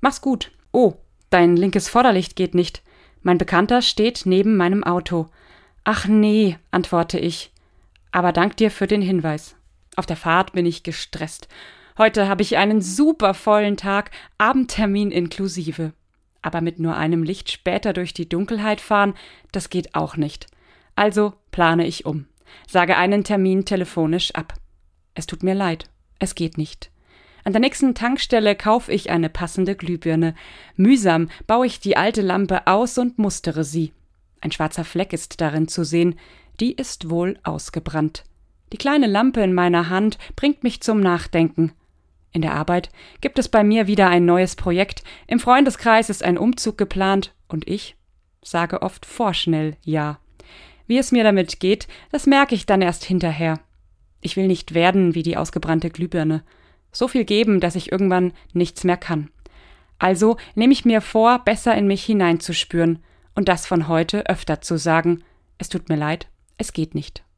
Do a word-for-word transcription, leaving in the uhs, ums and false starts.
Mach's gut. Oh, dein linkes Vorderlicht geht nicht. Mein Bekannter steht neben meinem Auto. Ach nee, antworte ich. Aber dank dir für den Hinweis. Auf der Fahrt bin ich gestresst. Heute habe ich einen super vollen Tag, Abendtermin inklusive. Aber mit nur einem Licht später durch die Dunkelheit fahren, das geht auch nicht. Also plane ich um. Sage einen Termin telefonisch ab. Es tut mir leid, es geht nicht. An der nächsten Tankstelle kaufe ich eine passende Glühbirne. Mühsam baue ich die alte Lampe aus und mustere sie. Ein schwarzer Fleck ist darin zu sehen. Die ist wohl ausgebrannt. Die kleine Lampe in meiner Hand bringt mich zum Nachdenken. In der Arbeit gibt es bei mir wieder ein neues Projekt. Im Freundeskreis ist ein Umzug geplant. Und ich sage oft vorschnell ja. Wie es mir damit geht, das merke ich dann erst hinterher. Ich will nicht werden wie die ausgebrannte Glühbirne. So viel geben, dass ich irgendwann nichts mehr kann. Also nehme ich mir vor, besser in mich hineinzuspüren und das von heute öfter zu sagen. Es tut mir leid, es geht nicht.